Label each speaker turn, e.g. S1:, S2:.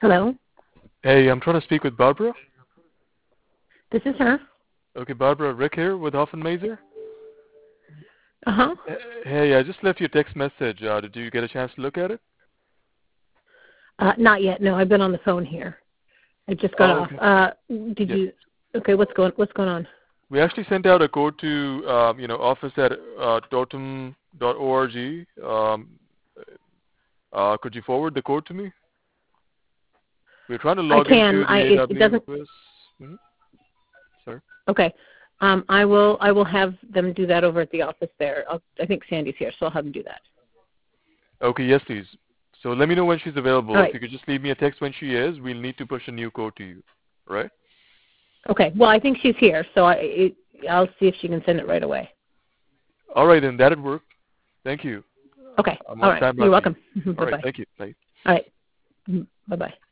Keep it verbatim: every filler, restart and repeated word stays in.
S1: Hello?
S2: Hey, I'm trying to speak with Barbara.
S1: This is her.
S2: Okay, Barbara, Rick here with Hoffman Mazer.
S1: Uh-huh.
S2: Hey, I just left you a text message. Uh, did you get a chance to look at it?
S1: Uh, not yet. No, I've been on the phone here. I just got
S2: Oh,
S1: off.
S2: okay.
S1: Uh, did
S2: Yeah.
S1: you? Okay, what's going What's going on?
S2: We actually sent out a code to, um, you know, office at uh, totem dot org. Um, uh, could you forward the code to me? We're trying to
S1: I
S2: log
S1: can.
S2: into
S1: I
S2: the
S1: it, it
S2: A W S.
S1: doesn't.
S2: Mm-hmm. Sorry.
S1: Okay. Um, I will. I will have them do that over at the office there. I'll, I think Sandy's here, so I'll have them do that.
S2: Okay, yes, please. So let me know when she's available.
S1: All
S2: If
S1: right.
S2: you could just leave me a text when she is, we'll need to push a new code to you. Right?
S1: Okay. Well, I think she's here, so I it, I'll see if she can send it right away.
S2: All right, then that'd work. Thank you.
S1: Okay.
S2: I'm
S1: All
S2: on
S1: right.
S2: standby
S1: You're
S2: for you.
S1: welcome.
S2: All right,
S1: Bye-bye.
S2: thank you. Bye.
S1: All right. Bye-bye.